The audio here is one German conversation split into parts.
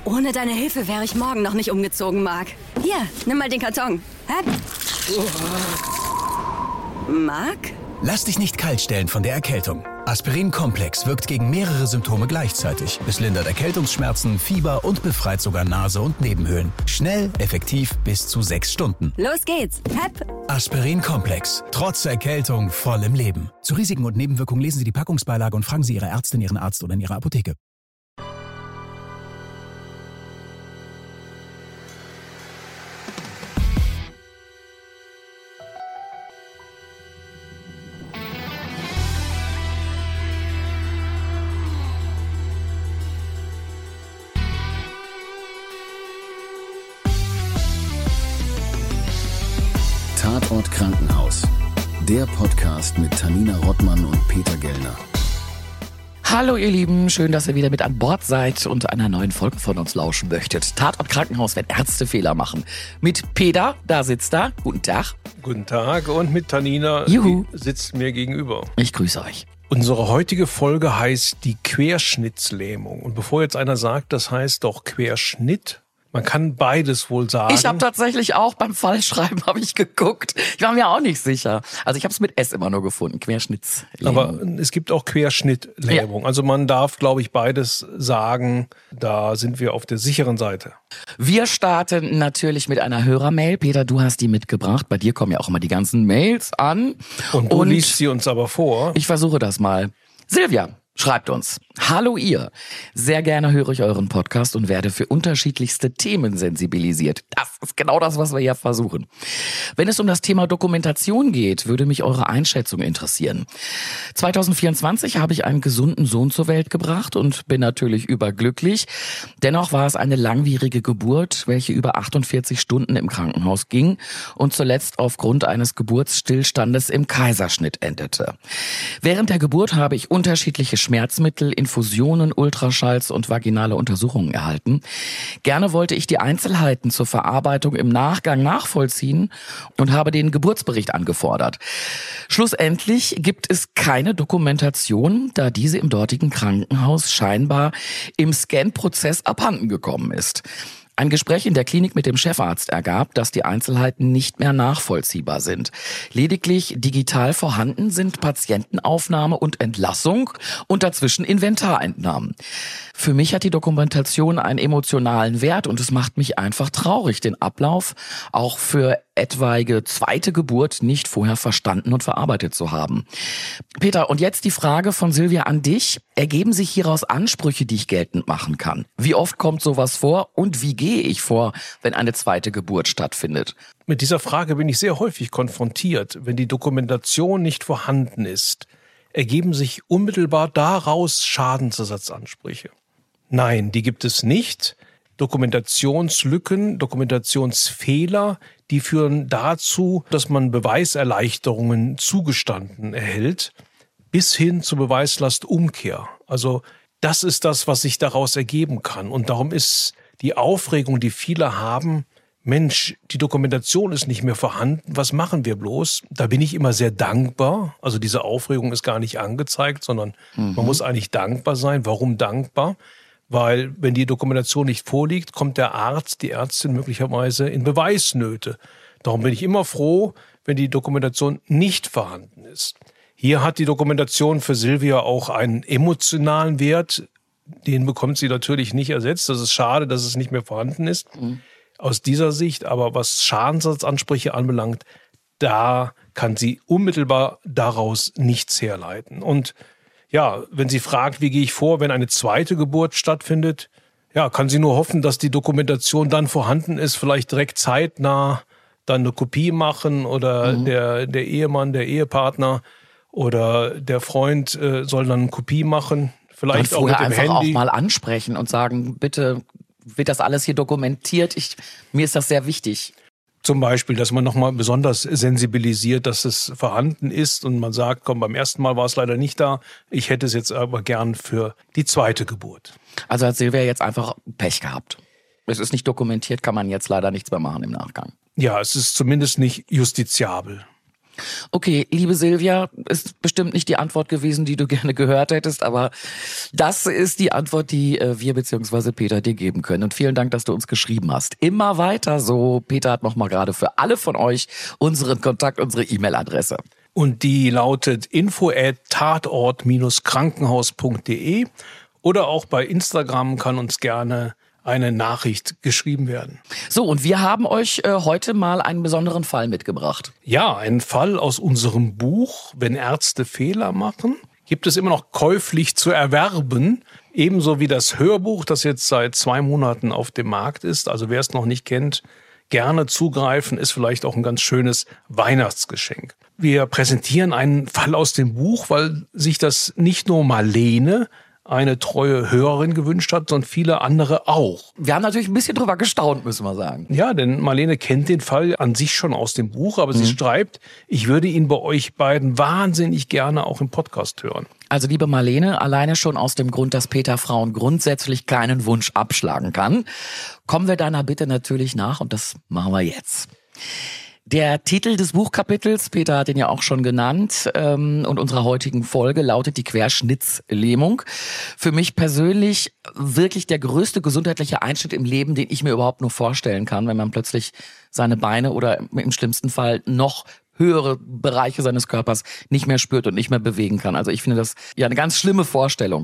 Ohne deine Hilfe wäre ich morgen noch nicht umgezogen, Marc. Hier, nimm mal den Karton. Hä? Marc? Lass dich nicht kalt stellen von der Erkältung. Aspirin Komplex wirkt gegen mehrere Symptome gleichzeitig. Es lindert Erkältungsschmerzen, Fieber und befreit sogar Nase und Nebenhöhlen. Schnell, effektiv, bis zu 6 Stunden. Los geht's. Hep. Aspirin Komplex. Trotz Erkältung voll im Leben. Zu Risiken und Nebenwirkungen lesen Sie die Packungsbeilage und fragen Sie Ihre Ärztin, Ihren Arzt oder in Ihrer Apotheke. Tatort Krankenhaus. Der Podcast mit Tanina Rottmann und Peter Gellner. Hallo ihr Lieben, schön, dass ihr wieder mit an Bord seid und einer neuen Folge von uns lauschen möchtet. Tatort Krankenhaus, wenn Ärzte Fehler machen. Mit Peter, da sitzt er. Guten Tag. Guten Tag, und mit Tanina, Juhu. Die sitzt mir gegenüber. Ich grüße euch. Unsere heutige Folge heißt die Querschnittslähmung. Und bevor jetzt einer sagt, das heißt doch Querschnitt, man kann beides wohl sagen. Ich habe tatsächlich auch beim Fallschreiben geguckt. Ich war mir auch nicht sicher. Also ich habe es mit S immer nur gefunden, Querschnittslähmung. Aber es gibt auch Querschnittlähmung. Ja. Also man darf, glaube ich, beides sagen. Da sind wir auf der sicheren Seite. Wir starten natürlich mit einer Hörermail. Peter, du hast die mitgebracht. Bei dir kommen ja auch immer die ganzen Mails an. Und du liest sie uns aber vor. Ich versuche das mal. Silvia schreibt uns: Hallo ihr, sehr gerne höre ich euren Podcast und werde für unterschiedlichste Themen sensibilisiert. Das ist genau das, was wir hier versuchen. Wenn es um das Thema Dokumentation geht, würde mich eure Einschätzung interessieren. 2024 habe ich einen gesunden Sohn zur Welt gebracht und bin natürlich überglücklich. Dennoch war es eine langwierige Geburt, welche über 48 Stunden im Krankenhaus ging und zuletzt aufgrund eines Geburtsstillstandes im Kaiserschnitt endete. Während der Geburt habe ich unterschiedliche Schmerzmittel, Infusionen, Ultraschalls und vaginale Untersuchungen erhalten. Gerne wollte ich die Einzelheiten zur Verarbeitung im Nachgang nachvollziehen und habe den Geburtsbericht angefordert. Schlussendlich gibt es keine Dokumentation, da diese im dortigen Krankenhaus scheinbar im Scan-Prozess abhanden gekommen ist. Ein Gespräch in der Klinik mit dem Chefarzt ergab, dass die Einzelheiten nicht mehr nachvollziehbar sind. Lediglich digital vorhanden sind Patientenaufnahme und Entlassung und dazwischen Inventarentnahmen. Für mich hat die Dokumentation einen emotionalen Wert und es macht mich einfach traurig, den Ablauf auch für etwaige zweite Geburt nicht vorher verstanden und verarbeitet zu haben. Peter, und jetzt die Frage von Silvia an dich. Ergeben sich hieraus Ansprüche, die ich geltend machen kann? Wie oft kommt sowas vor und wie gehe ich vor, wenn eine zweite Geburt stattfindet? Mit dieser Frage bin ich sehr häufig konfrontiert. Wenn die Dokumentation nicht vorhanden ist, ergeben sich unmittelbar daraus Schadensersatzansprüche. Nein, die gibt es nicht. Dokumentationslücken, Dokumentationsfehler, die führen dazu, dass man Beweiserleichterungen zugestanden erhält, bis hin zur Beweislastumkehr. Also das ist das, was sich daraus ergeben kann. Und darum ist die Aufregung, die viele haben, Mensch, die Dokumentation ist nicht mehr vorhanden, was machen wir bloß? Da bin ich immer sehr dankbar. Also diese Aufregung ist gar nicht angezeigt, sondern man muss eigentlich dankbar sein. Warum dankbar? Weil wenn die Dokumentation nicht vorliegt, kommt der Arzt, die Ärztin möglicherweise in Beweisnöte. Darum bin ich immer froh, wenn die Dokumentation nicht vorhanden ist. Hier hat die Dokumentation für Silvia auch einen emotionalen Wert. Den bekommt sie natürlich nicht ersetzt. Das ist schade, dass es nicht mehr vorhanden ist. Aus dieser Sicht, aber was Schadensersatzansprüche anbelangt, da kann sie unmittelbar daraus nichts herleiten. Und ja, wenn sie fragt, wie gehe ich vor, wenn eine zweite Geburt stattfindet, ja, kann sie nur hoffen, dass die Dokumentation dann vorhanden ist, vielleicht direkt zeitnah dann eine Kopie machen oder der Ehemann, der Ehepartner oder der Freund soll dann eine Kopie machen, vielleicht auch mit dem einfach Handy. Auch mal ansprechen und sagen, bitte wird das alles hier dokumentiert, mir ist das sehr wichtig. Zum Beispiel, dass man nochmal besonders sensibilisiert, dass es vorhanden ist und man sagt, komm, beim ersten Mal war es leider nicht da, ich hätte es jetzt aber gern für die zweite Geburt. Also hat Silvia jetzt einfach Pech gehabt. Es ist nicht dokumentiert, kann man jetzt leider nichts mehr machen im Nachgang. Ja, es ist zumindest nicht justiziabel. Okay, liebe Silvia, ist bestimmt nicht die Antwort gewesen, die du gerne gehört hättest, aber das ist die Antwort, die wir bzw. Peter dir geben können. Und vielen Dank, dass du uns geschrieben hast. Immer weiter so. Peter hat nochmal gerade für alle von euch unseren Kontakt, unsere E-Mail-Adresse. Und die lautet info@tatort-krankenhaus.de oder auch bei Instagram kann uns gerne eine Nachricht geschrieben werden. So, und wir haben euch heute mal einen besonderen Fall mitgebracht. Ja, ein Fall aus unserem Buch, wenn Ärzte Fehler machen, gibt es immer noch käuflich zu erwerben, ebenso wie das Hörbuch, das jetzt seit 2 Monaten auf dem Markt ist. Also wer es noch nicht kennt, gerne zugreifen, ist vielleicht auch ein ganz schönes Weihnachtsgeschenk. Wir präsentieren einen Fall aus dem Buch, weil sich das nicht nur Marlene, eine treue Hörerin, gewünscht hat, sondern viele andere auch. Wir haben natürlich ein bisschen drüber gestaunt, müssen wir sagen. Ja, denn Marlene kennt den Fall an sich schon aus dem Buch, aber sie schreibt, ich würde ihn bei euch beiden wahnsinnig gerne auch im Podcast hören. Also liebe Marlene, alleine schon aus dem Grund, dass Peter Frauen grundsätzlich keinen Wunsch abschlagen kann, kommen wir deiner Bitte natürlich nach und das machen wir jetzt. Der Titel des Buchkapitels, Peter hat ihn ja auch schon genannt, und unserer heutigen Folge lautet die Querschnittslähmung. Für mich persönlich wirklich der größte gesundheitliche Einschnitt im Leben, den ich mir überhaupt nur vorstellen kann, wenn man plötzlich seine Beine oder im schlimmsten Fall noch höhere Bereiche seines Körpers nicht mehr spürt und nicht mehr bewegen kann. Also ich finde das ja eine ganz schlimme Vorstellung.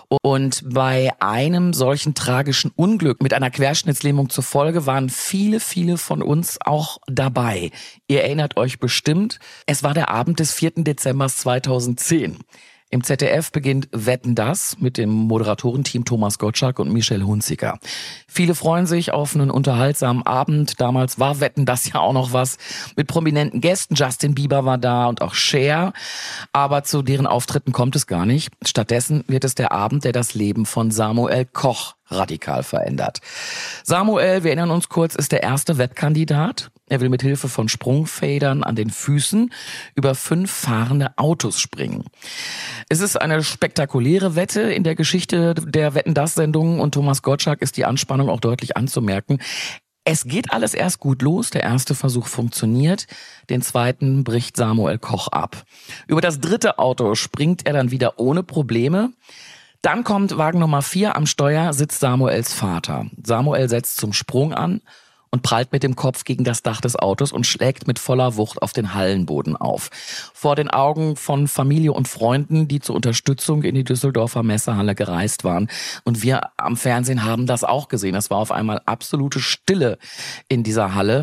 Und bei einem solchen tragischen Unglück mit einer Querschnittslähmung zur Folge waren viele von uns auch dabei. Ihr erinnert euch bestimmt, es war der Abend des 4. Dezember 2010. Im ZDF beginnt Wetten, dass mit dem Moderatorenteam Thomas Gottschalk und Michelle Hunziker. Viele freuen sich auf einen unterhaltsamen Abend. Damals war Wetten, dass ja auch noch was mit prominenten Gästen. Justin Bieber war da und auch Cher. Aber zu deren Auftritten kommt es gar nicht. Stattdessen wird es der Abend, der das Leben von Samuel Koch radikal verändert. Samuel, wir erinnern uns kurz, ist der erste Wettkandidat. Er will mit Hilfe von Sprungfedern an den Füßen über 5 fahrende Autos springen. Es ist eine spektakuläre Wette in der Geschichte der Wetten-dass-Sendungen und Thomas Gottschalk ist die Anspannung auch deutlich anzumerken. Es geht alles erst gut los, der erste Versuch funktioniert, den zweiten bricht Samuel Koch ab. Über das 3. Auto springt er dann wieder ohne Probleme. Dann kommt Wagen Nummer 4, am Steuer sitzt Samuels Vater. Samuel setzt zum Sprung an und prallt mit dem Kopf gegen das Dach des Autos und schlägt mit voller Wucht auf den Hallenboden auf. Vor den Augen von Familie und Freunden, die zur Unterstützung in die Düsseldorfer Messehalle gereist waren. Und wir am Fernsehen haben das auch gesehen. Es war auf einmal absolute Stille in dieser Halle.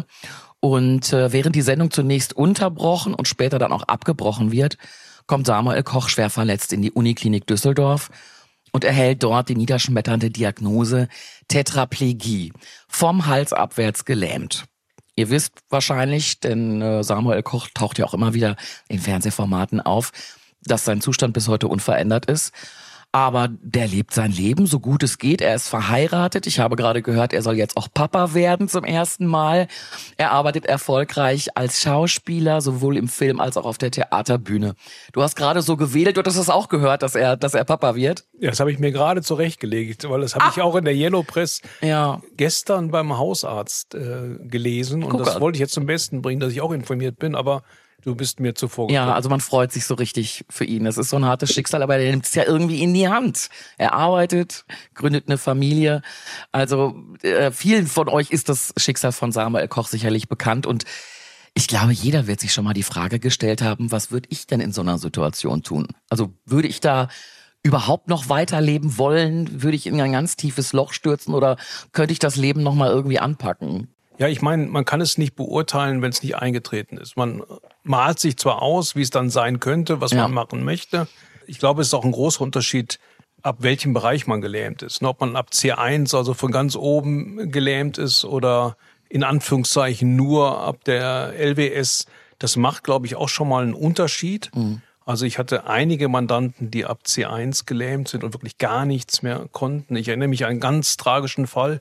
Und während die Sendung zunächst unterbrochen und später dann auch abgebrochen wird, kommt Samuel Koch schwer verletzt in die Uniklinik Düsseldorf und erhält dort die niederschmetternde Diagnose Tetraplegie, vom Hals abwärts gelähmt. Ihr wisst wahrscheinlich, denn Samuel Koch taucht ja auch immer wieder in Fernsehformaten auf, dass sein Zustand bis heute unverändert ist. Aber der lebt sein Leben, so gut es geht. Er ist verheiratet. Ich habe gerade gehört, er soll jetzt auch Papa werden zum ersten Mal. Er arbeitet erfolgreich als Schauspieler, sowohl im Film als auch auf der Theaterbühne. Du hast gerade so gewedelt, du hast das auch gehört, dass er Papa wird? Ja, das habe ich mir gerade zurechtgelegt, weil das habe ich auch in der Yellow Press gestern beim Hausarzt gelesen. Und das wollte ich jetzt zum Besten bringen, dass ich auch informiert bin, aber du bist mir zuvor gekommen. Ja, also man freut sich so richtig für ihn. Das ist so ein hartes Schicksal, aber er nimmt es ja irgendwie in die Hand. Er arbeitet, gründet eine Familie. Also vielen von euch ist das Schicksal von Samuel Koch sicherlich bekannt. Und ich glaube, jeder wird sich schon mal die Frage gestellt haben, was würde ich denn in so einer Situation tun? Also würde ich da überhaupt noch weiterleben wollen? Würde ich in ein ganz tiefes Loch stürzen oder könnte ich das Leben noch mal irgendwie anpacken? Ja, ich meine, man kann es nicht beurteilen, wenn es nicht eingetreten ist. Man malt sich zwar aus, wie es dann sein könnte, was man machen möchte. Ich glaube, es ist auch ein großer Unterschied, ab welchem Bereich man gelähmt ist. Ob man ab C1, also von ganz oben gelähmt ist oder in Anführungszeichen nur ab der LWS. Das macht, glaube ich, auch schon mal einen Unterschied. Mhm. Also ich hatte einige Mandanten, die ab C1 gelähmt sind und wirklich gar nichts mehr konnten. Ich erinnere mich an einen ganz tragischen Fall.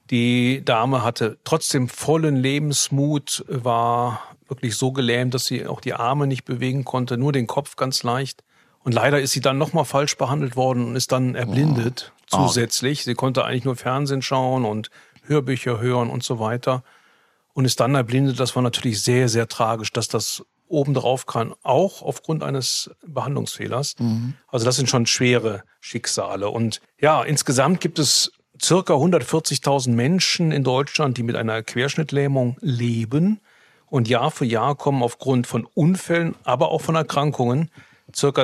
Die Dame hatte trotzdem vollen Lebensmut, war wirklich so gelähmt, dass sie auch die Arme nicht bewegen konnte, nur den Kopf ganz leicht. Und leider ist sie dann nochmal falsch behandelt worden und ist dann erblindet zusätzlich. Sie konnte eigentlich nur Fernsehen schauen und Hörbücher hören und so weiter und ist dann erblindet. Das war natürlich sehr, sehr tragisch, dass das obendrauf kann, auch aufgrund eines Behandlungsfehlers. Also das sind schon schwere Schicksale. Und ja, insgesamt gibt es circa 140.000 Menschen in Deutschland, die mit einer Querschnittlähmung leben. Und Jahr für Jahr kommen aufgrund von Unfällen, aber auch von Erkrankungen circa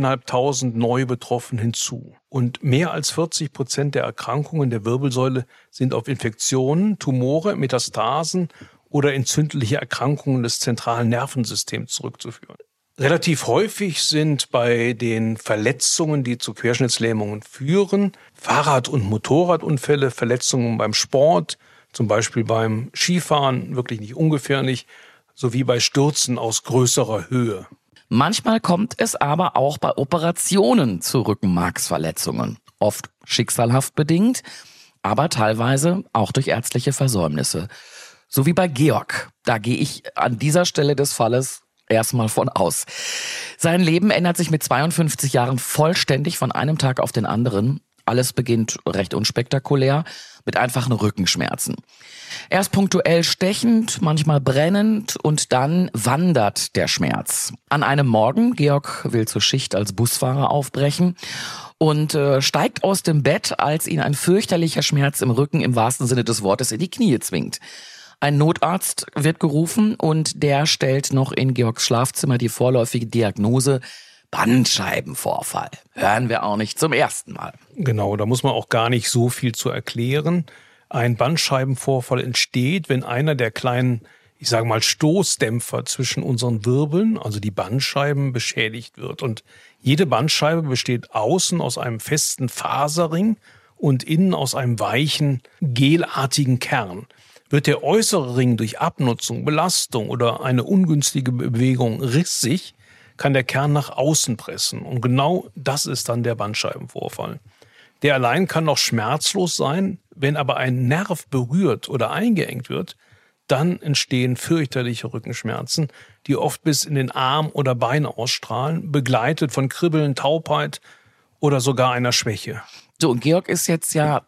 2.500 neue Betroffene hinzu. Und mehr als 40% der Erkrankungen der Wirbelsäule sind auf Infektionen, Tumore, Metastasen oder entzündliche Erkrankungen des zentralen Nervensystems zurückzuführen. Relativ häufig sind bei den Verletzungen, die zu Querschnittslähmungen führen, Fahrrad- und Motorradunfälle, Verletzungen beim Sport, zum Beispiel beim Skifahren, wirklich nicht ungefährlich, sowie bei Stürzen aus größerer Höhe. Manchmal kommt es aber auch bei Operationen zu Rückenmarksverletzungen. Oft schicksalhaft bedingt, aber teilweise auch durch ärztliche Versäumnisse. So wie bei Georg. Da gehe ich an dieser Stelle des Falles erstmal von aus. Sein Leben ändert sich mit 52 Jahren vollständig von einem Tag auf den anderen. Alles beginnt recht unspektakulär mit einfachen Rückenschmerzen. Erst punktuell stechend, manchmal brennend und dann wandert der Schmerz. An einem Morgen, Georg will zur Schicht als Busfahrer aufbrechen und steigt aus dem Bett, als ihn ein fürchterlicher Schmerz im Rücken im wahrsten Sinne des Wortes in die Knie zwingt. Ein Notarzt wird gerufen und der stellt noch in Georgs Schlafzimmer die vorläufige Diagnose Bandscheibenvorfall. Hören wir auch nicht zum ersten Mal. Genau, da muss man auch gar nicht so viel zu erklären. Ein Bandscheibenvorfall entsteht, wenn einer der kleinen, ich sage mal, Stoßdämpfer zwischen unseren Wirbeln, also die Bandscheiben, beschädigt wird. Und jede Bandscheibe besteht außen aus einem festen Faserring und innen aus einem weichen, gelartigen Kern. Wird der äußere Ring durch Abnutzung, Belastung oder eine ungünstige Bewegung rissig, kann der Kern nach außen pressen. Und genau das ist dann der Bandscheibenvorfall. Der allein kann noch schmerzlos sein, wenn aber ein Nerv berührt oder eingeengt wird, dann entstehen fürchterliche Rückenschmerzen, die oft bis in den Arm oder Bein ausstrahlen, begleitet von Kribbeln, Taubheit oder sogar einer Schwäche. So, und Georg ist jetzt ja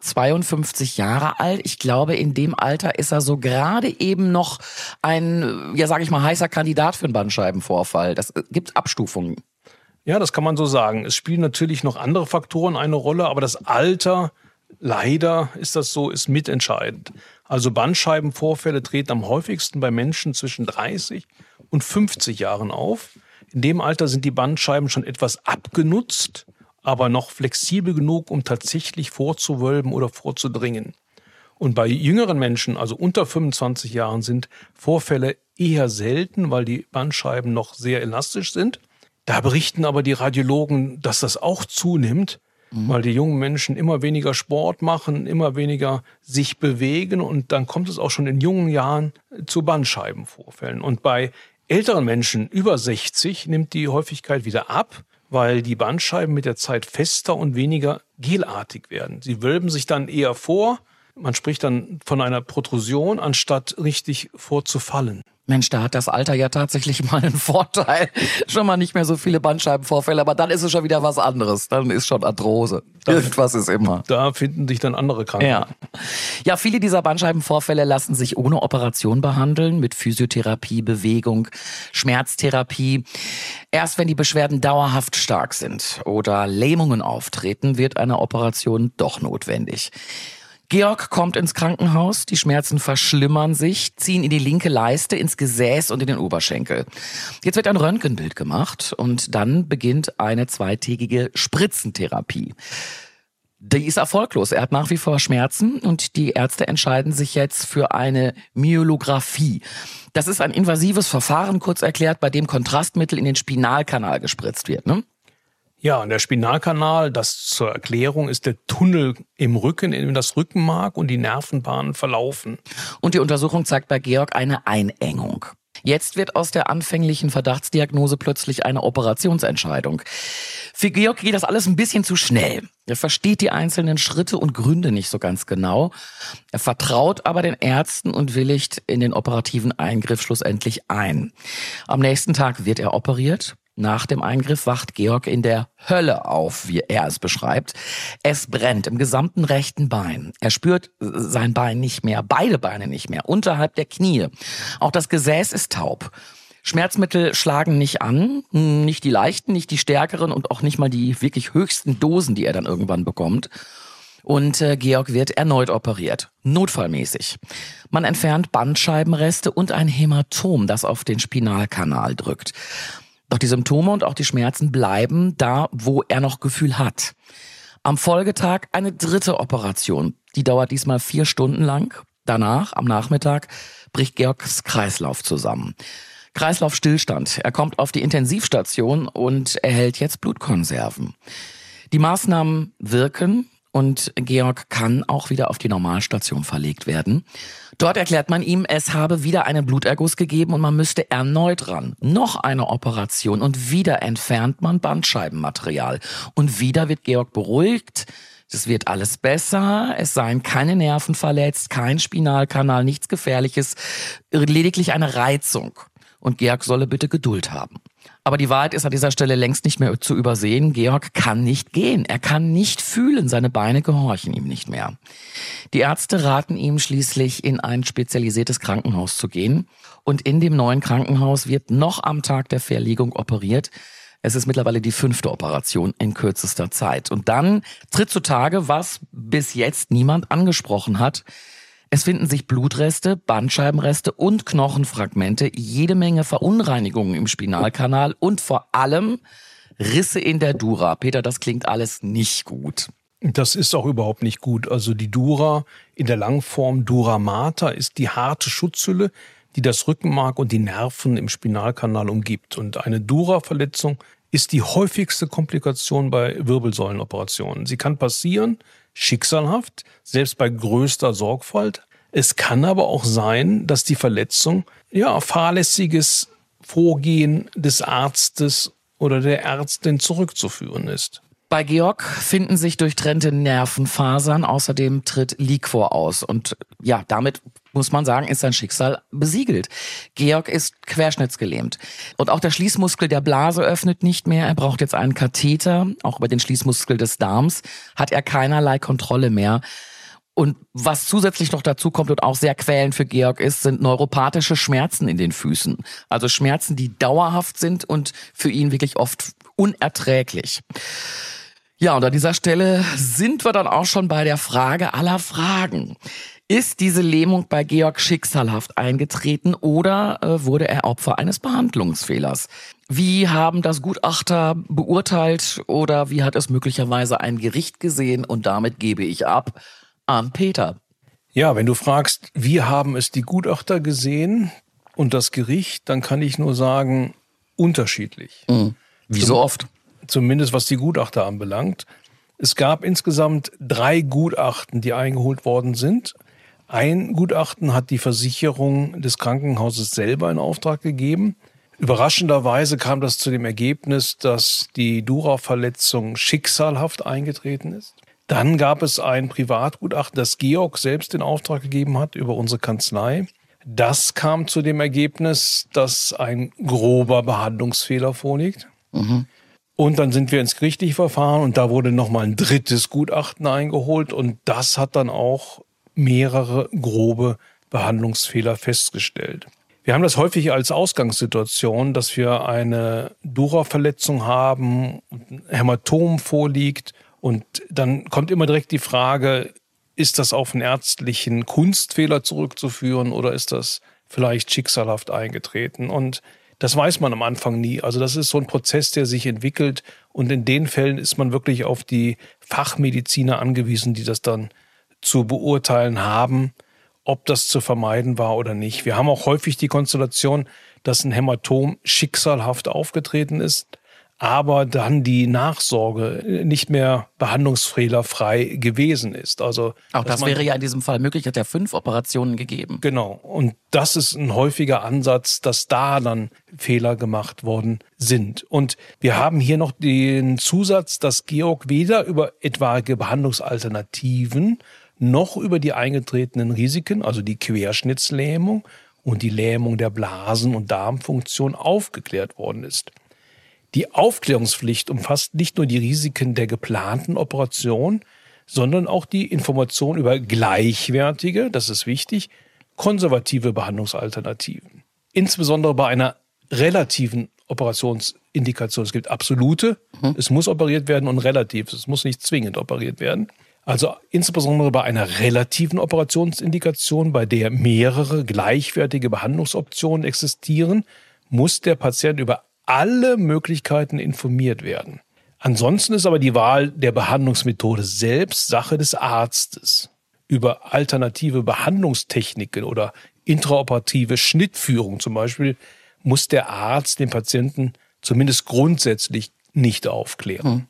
52 Jahre alt. Ich glaube, in dem Alter ist er so gerade eben noch ein, ja sage ich mal, heißer Kandidat für einen Bandscheibenvorfall. Das gibt Abstufungen. Ja, das kann man so sagen. Es spielen natürlich noch andere Faktoren eine Rolle, aber das Alter, leider ist das so, ist mitentscheidend. Also Bandscheibenvorfälle treten am häufigsten bei Menschen zwischen 30 und 50 Jahren auf. In dem Alter sind die Bandscheiben schon etwas abgenutzt, aber noch flexibel genug, um tatsächlich vorzuwölben oder vorzudringen. Und bei jüngeren Menschen, also unter 25 Jahren, sind Vorfälle eher selten, weil die Bandscheiben noch sehr elastisch sind. Da berichten aber die Radiologen, dass das auch zunimmt, weil die jungen Menschen immer weniger Sport machen, immer weniger sich bewegen und dann kommt es auch schon in jungen Jahren zu Bandscheibenvorfällen. Und bei älteren Menschen über 60 nimmt die Häufigkeit wieder ab, weil die Bandscheiben mit der Zeit fester und weniger gelartig werden. Sie wölben sich dann eher vor. Man spricht dann von einer Protrusion, anstatt richtig vorzufallen. Mensch, da hat das Alter ja tatsächlich mal einen Vorteil. Schon mal nicht mehr so viele Bandscheibenvorfälle, aber dann ist es schon wieder was anderes. Dann ist schon Arthrose. Irgendwas ist immer. Da finden sich dann andere Krankheiten. Ja, viele dieser Bandscheibenvorfälle lassen sich ohne Operation behandeln, mit Physiotherapie, Bewegung, Schmerztherapie. Erst wenn die Beschwerden dauerhaft stark sind oder Lähmungen auftreten, wird eine Operation doch notwendig. Georg kommt ins Krankenhaus, die Schmerzen verschlimmern sich, ziehen in die linke Leiste, ins Gesäß und in den Oberschenkel. Jetzt wird ein Röntgenbild gemacht und dann beginnt eine 2-tägige Spritzentherapie. Die ist erfolglos, er hat nach wie vor Schmerzen und die Ärzte entscheiden sich jetzt für eine Myelographie. Das ist ein invasives Verfahren, kurz erklärt, bei dem Kontrastmittel in den Spinalkanal gespritzt wird, ne? Ja, und der Spinalkanal, das zur Erklärung, ist der Tunnel im Rücken, in dem das Rückenmark und die Nervenbahnen verlaufen. Und die Untersuchung zeigt bei Georg eine Einengung. Jetzt wird aus der anfänglichen Verdachtsdiagnose plötzlich eine Operationsentscheidung. Für Georg geht das alles ein bisschen zu schnell. Er versteht die einzelnen Schritte und Gründe nicht so ganz genau. Er vertraut aber den Ärzten und willigt in den operativen Eingriff schlussendlich ein. Am nächsten Tag wird er operiert. Nach dem Eingriff wacht Georg in der Hölle auf, wie er es beschreibt. Es brennt im gesamten rechten Bein. Er spürt sein Bein nicht mehr, beide Beine nicht mehr, unterhalb der Knie. Auch das Gesäß ist taub. Schmerzmittel schlagen nicht an, nicht die leichten, nicht die stärkeren und auch nicht mal die wirklich höchsten Dosen, die er dann irgendwann bekommt. Und Georg wird erneut operiert, notfallmäßig. Man entfernt Bandscheibenreste und ein Hämatom, das auf den Spinalkanal drückt. Doch die Symptome und auch die Schmerzen bleiben da, wo er noch Gefühl hat. Am Folgetag eine dritte Operation. Die dauert diesmal 4 Stunden lang. Danach, am Nachmittag, bricht Georgs Kreislauf zusammen. Kreislaufstillstand. Er kommt auf die Intensivstation und erhält jetzt Blutkonserven. Die Maßnahmen wirken und Georg kann auch wieder auf die Normalstation verlegt werden. Dort erklärt man ihm, es habe wieder einen Bluterguss gegeben und man müsste erneut ran. Noch eine Operation und wieder entfernt man Bandscheibenmaterial. Und wieder wird Georg beruhigt. Es wird alles besser, es seien keine Nerven verletzt, kein Spinalkanal, nichts Gefährliches, lediglich eine Reizung. Und Georg solle bitte Geduld haben. Aber die Wahrheit ist an dieser Stelle längst nicht mehr zu übersehen. Georg kann nicht gehen, er kann nicht fühlen, seine Beine gehorchen ihm nicht mehr. Die Ärzte raten ihm schließlich, in ein spezialisiertes Krankenhaus zu gehen. Und in dem neuen Krankenhaus wird noch am Tag der Verlegung operiert. Es ist mittlerweile die 5. Operation in kürzester Zeit. Und dann tritt zutage, was bis jetzt niemand angesprochen hat. Es finden sich Blutreste, Bandscheibenreste und Knochenfragmente, jede Menge Verunreinigungen im Spinalkanal und vor allem Risse in der Dura. Peter, das klingt alles nicht gut. Das ist auch überhaupt nicht gut. Also die Dura in der Langform Dura mater ist die harte Schutzhülle, die das Rückenmark und die Nerven im Spinalkanal umgibt. Und eine Dura-Verletzung ist die häufigste Komplikation bei Wirbelsäulenoperationen. Sie kann passieren, schicksalhaft, selbst bei größter Sorgfalt. Es kann aber auch sein, dass die Verletzung fahrlässiges Vorgehen des Arztes oder der Ärztin zurückzuführen ist. Bei Georg finden sich durchtrennte Nervenfasern, außerdem tritt Liquor aus. Und ja, damit muss man sagen, ist sein Schicksal besiegelt. Georg ist querschnittsgelähmt. Und auch der Schließmuskel der Blase öffnet nicht mehr. Er braucht jetzt einen Katheter. Auch über den Schließmuskel des Darms hat er keinerlei Kontrolle mehr. Und was zusätzlich noch dazu kommt und auch sehr quälend für Georg ist, sind neuropathische Schmerzen in den Füßen. Also Schmerzen, die dauerhaft sind und für ihn wirklich oft unerträglich. Ja, und an dieser Stelle sind wir dann auch schon bei der Frage aller Fragen. Ist diese Lähmung bei Georg schicksalhaft eingetreten oder wurde er Opfer eines Behandlungsfehlers? Wie haben das Gutachter beurteilt oder wie hat es möglicherweise ein Gericht gesehen? Und damit gebe ich ab an Peter. Ja, wenn du fragst, wie haben es die Gutachter gesehen und das Gericht, dann kann ich nur sagen, unterschiedlich. Wie so oft. Zumindest was die Gutachter anbelangt. Es gab insgesamt 3 Gutachten, die eingeholt worden sind. Ein Gutachten hat die Versicherung des Krankenhauses selber in Auftrag gegeben. Überraschenderweise kam das zu dem Ergebnis, dass die Dura-Verletzung schicksalhaft eingetreten ist. Dann gab es ein Privatgutachten, das Georg selbst in Auftrag gegeben hat über unsere Kanzlei. Das kam zu dem Ergebnis, dass ein grober Behandlungsfehler vorliegt. Und dann sind wir ins gerichtliche Verfahren und da wurde nochmal ein 3. Gutachten eingeholt und das hat dann auch mehrere grobe Behandlungsfehler festgestellt. Wir haben das häufig als Ausgangssituation, dass wir eine Dura-Verletzung haben, ein Hämatom vorliegt und dann kommt immer direkt die Frage, ist das auf einen ärztlichen Kunstfehler zurückzuführen oder ist das vielleicht schicksalhaft eingetreten? Und das weiß man am Anfang nie. Also das ist so ein Prozess, der sich entwickelt. Und in den Fällen ist man wirklich auf die Fachmediziner angewiesen, die das dann zu beurteilen haben, ob das zu vermeiden war oder nicht. Wir haben auch häufig die Konstellation, dass ein Hämatom schicksalhaft aufgetreten ist, aber dann die Nachsorge nicht mehr behandlungsfehlerfrei gewesen ist. Also auch das wäre ja in diesem Fall möglich, hat ja 5 Operationen gegeben. Genau. Und das ist ein häufiger Ansatz, dass da dann Fehler gemacht worden sind. Und wir haben hier noch den Zusatz, dass Georg weder über etwaige Behandlungsalternativen noch über die eingetretenen Risiken, also die Querschnittslähmung und die Lähmung der Blasen- und Darmfunktion aufgeklärt worden ist. Die Aufklärungspflicht umfasst nicht nur die Risiken der geplanten Operation, sondern auch die Information über gleichwertige, das ist wichtig, konservative Behandlungsalternativen. Insbesondere bei einer relativen Operationsindikationen. Es gibt absolute, es muss operiert werden, und relativ, es muss nicht zwingend operiert werden. Also insbesondere bei einer relativen Operationsindikation, bei der mehrere gleichwertige Behandlungsoptionen existieren, muss der Patient über alle Möglichkeiten informiert werden. Ansonsten ist aber die Wahl der Behandlungsmethode selbst Sache des Arztes. Über alternative Behandlungstechniken oder intraoperative Schnittführung zum Beispiel muss der Arzt den Patienten zumindest grundsätzlich nicht aufklären.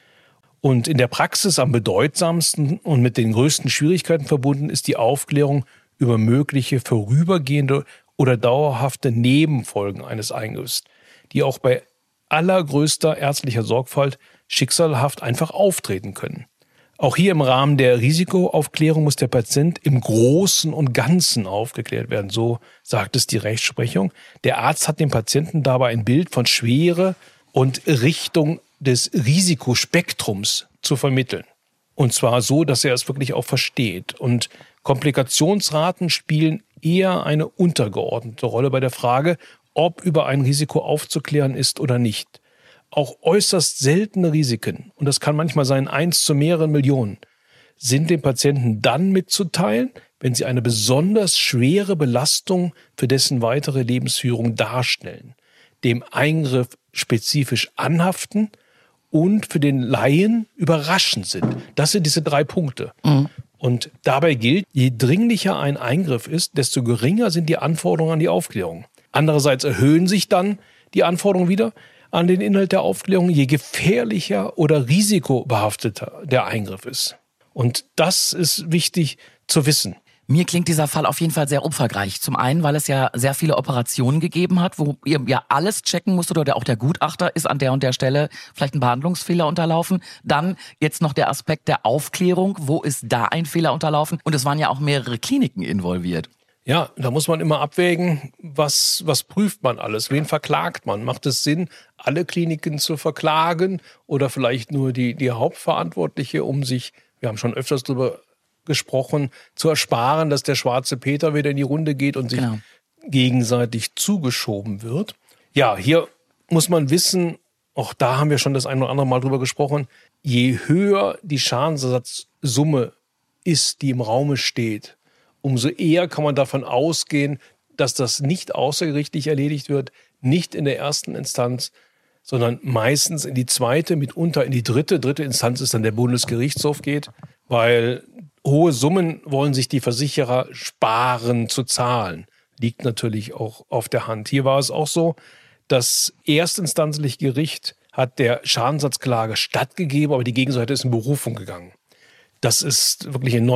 Und in der Praxis am bedeutsamsten und mit den größten Schwierigkeiten verbunden ist die Aufklärung über mögliche vorübergehende oder dauerhafte Nebenfolgen eines Eingriffs, die auch bei allergrößter ärztlicher Sorgfalt schicksalhaft einfach auftreten können. Auch hier im Rahmen der Risikoaufklärung muss der Patient im Großen und Ganzen aufgeklärt werden, so sagt es die Rechtsprechung. Der Arzt hat dem Patienten dabei ein Bild von Schwere und Richtung des Risikospektrums zu vermitteln. Und zwar so, dass er es wirklich auch versteht. Und Komplikationsraten spielen eher eine untergeordnete Rolle bei der Frage, ob über ein Risiko aufzuklären ist oder nicht. Auch äußerst seltene Risiken, und das kann manchmal sein 1 zu mehreren Millionen, sind dem Patienten dann mitzuteilen, wenn sie eine besonders schwere Belastung für dessen weitere Lebensführung darstellen, dem Eingriff spezifisch anhaften und für den Laien überraschend sind. Das sind diese 3 Punkte. Und dabei gilt, je dringlicher ein Eingriff ist, desto geringer sind die Anforderungen an die Aufklärung. Andererseits erhöhen sich dann die Anforderungen wieder an den Inhalt der Aufklärung, je gefährlicher oder risikobehafteter der Eingriff ist. Und das ist wichtig zu wissen. Mir klingt dieser Fall auf jeden Fall sehr umfangreich. Zum einen, weil es ja sehr viele Operationen gegeben hat, wo ihr ja alles checken musstet, oder auch der Gutachter ist an der und der Stelle vielleicht ein Behandlungsfehler unterlaufen. Dann jetzt noch der Aspekt der Aufklärung, wo ist da ein Fehler unterlaufen? Und es waren ja auch mehrere Kliniken involviert. Ja, da muss man immer abwägen, was prüft man alles, wen verklagt man? Macht es Sinn, alle Kliniken zu verklagen oder vielleicht nur die Hauptverantwortliche, um sich, wir haben schon öfters darüber gesprochen, zu ersparen, dass der schwarze Peter wieder in die Runde geht und sich gegenseitig zugeschoben wird. Ja, hier muss man wissen, auch da haben wir schon das ein oder andere Mal drüber gesprochen, je höher die Schadensersatzsumme ist, die im Raume steht, umso eher kann man davon ausgehen, dass das nicht außergerichtlich erledigt wird, nicht in der ersten Instanz, sondern meistens in die zweite, mitunter in die dritte. Dritte Instanz ist dann der Bundesgerichtshof geht, weil hohe Summen wollen sich die Versicherer sparen zu zahlen. Liegt natürlich auch auf der Hand. Hier war es auch so, das erstinstanzliche Gericht hat der Schadensersatzklage stattgegeben, aber die Gegenseite ist in Berufung gegangen. Das ist wirklich in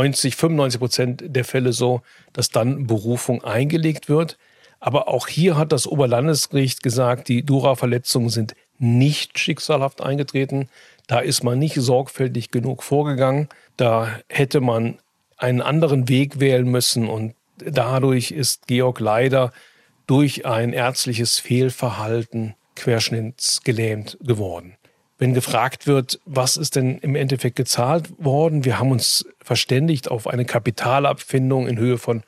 95% der Fälle so, dass dann Berufung eingelegt wird. Aber auch hier hat das Oberlandesgericht gesagt, die Dura-Verletzungen sind nicht schicksalhaft eingetreten. Da ist man nicht sorgfältig genug vorgegangen. Da hätte man einen anderen Weg wählen müssen. Und dadurch ist Georg leider durch ein ärztliches Fehlverhalten querschnittsgelähmt geworden. Wenn gefragt wird, was ist denn im Endeffekt gezahlt worden? Wir haben uns verständigt auf eine Kapitalabfindung in Höhe von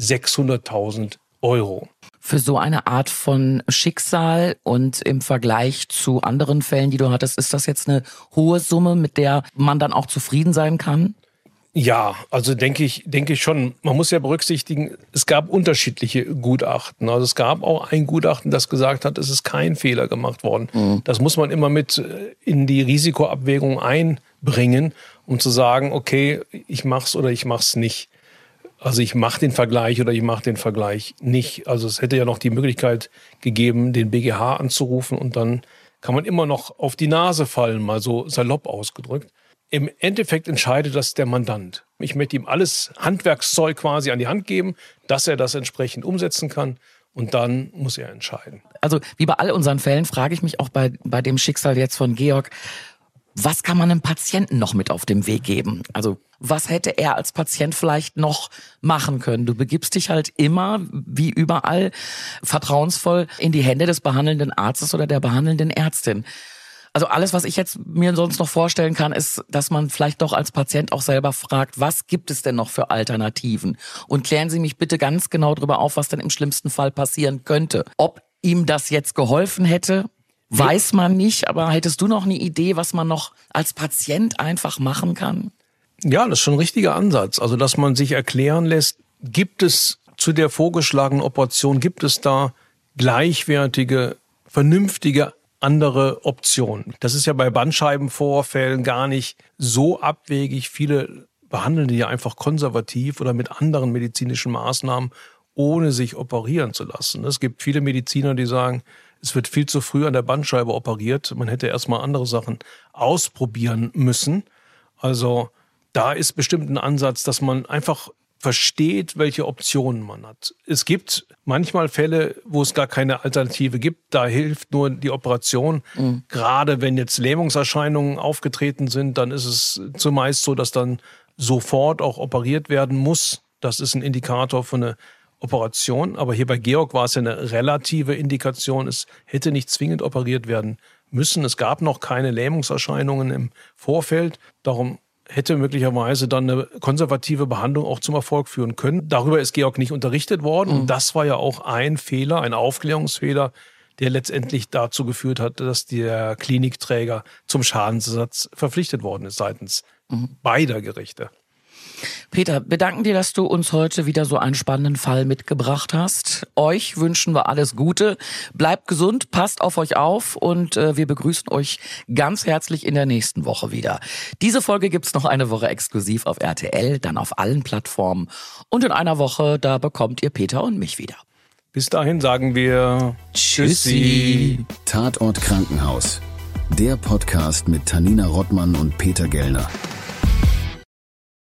600.000 €. Für so eine Art von Schicksal und im Vergleich zu anderen Fällen, die du hattest, ist das jetzt eine hohe Summe, mit der man dann auch zufrieden sein kann? Ja, also denke ich schon. Man muss ja berücksichtigen, es gab unterschiedliche Gutachten. Also es gab auch ein Gutachten, das gesagt hat, es ist kein Fehler gemacht worden. Das muss man immer mit in die Risikoabwägung einbringen, um zu sagen, okay, ich mach's oder ich mach's nicht. Also ich mache den Vergleich oder ich mache den Vergleich nicht. Also es hätte ja noch die Möglichkeit gegeben, den BGH anzurufen und dann kann man immer noch auf die Nase fallen, mal so salopp ausgedrückt. Im Endeffekt entscheidet das der Mandant. Ich möchte ihm alles Handwerkszeug quasi an die Hand geben, dass er das entsprechend umsetzen kann. Und dann muss er entscheiden. Also wie bei all unseren Fällen frage ich mich auch bei dem Schicksal jetzt von Georg, was kann man einem Patienten noch mit auf den Weg geben? Also was hätte er als Patient vielleicht noch machen können? Du begibst dich halt immer, wie überall, vertrauensvoll in die Hände des behandelnden Arztes oder der behandelnden Ärztin. Also alles, was ich jetzt mir sonst noch vorstellen kann, ist, dass man vielleicht doch als Patient auch selber fragt, was gibt es denn noch für Alternativen? Und klären Sie mich bitte ganz genau darüber auf, was denn im schlimmsten Fall passieren könnte. Ob ihm das jetzt geholfen hätte? Weiß man nicht, aber hättest du noch eine Idee, was man noch als Patient einfach machen kann? Ja, das ist schon ein richtiger Ansatz. Also, dass man sich erklären lässt, gibt es zu der vorgeschlagenen Operation, gibt es da gleichwertige, vernünftige andere Optionen? Das ist ja bei Bandscheibenvorfällen gar nicht so abwegig. Viele behandeln die ja einfach konservativ oder mit anderen medizinischen Maßnahmen, ohne sich operieren zu lassen. Es gibt viele Mediziner, die sagen, es wird viel zu früh an der Bandscheibe operiert. Man hätte erstmal andere Sachen ausprobieren müssen. Also da ist bestimmt ein Ansatz, dass man einfach versteht, welche Optionen man hat. Es gibt manchmal Fälle, wo es gar keine Alternative gibt. Da hilft nur die Operation. Gerade wenn jetzt Lähmungserscheinungen aufgetreten sind, dann ist es zumeist so, dass dann sofort auch operiert werden muss. Das ist ein Indikator für eine Operation. Aber hier bei Georg war es ja eine relative Indikation. Es hätte nicht zwingend operiert werden müssen. Es gab noch keine Lähmungserscheinungen im Vorfeld. Darum hätte möglicherweise dann eine konservative Behandlung auch zum Erfolg führen können. Darüber ist Georg nicht unterrichtet worden. Und das war ja auch ein Fehler, ein Aufklärungsfehler, der letztendlich dazu geführt hat, dass der Klinikträger zum Schadensersatz verpflichtet worden ist seitens beider Gerichte. Peter, bedanken dir, dass du uns heute wieder so einen spannenden Fall mitgebracht hast. Euch wünschen wir alles Gute. Bleibt gesund, passt auf euch auf und wir begrüßen euch ganz herzlich in der nächsten Woche wieder. Diese Folge gibt's noch eine Woche exklusiv auf RTL, dann auf allen Plattformen. Und in einer Woche, da bekommt ihr Peter und mich wieder. Bis dahin sagen wir Tschüssi. Tatort Krankenhaus. Der Podcast mit Tanina Rottmann und Peter Gellner.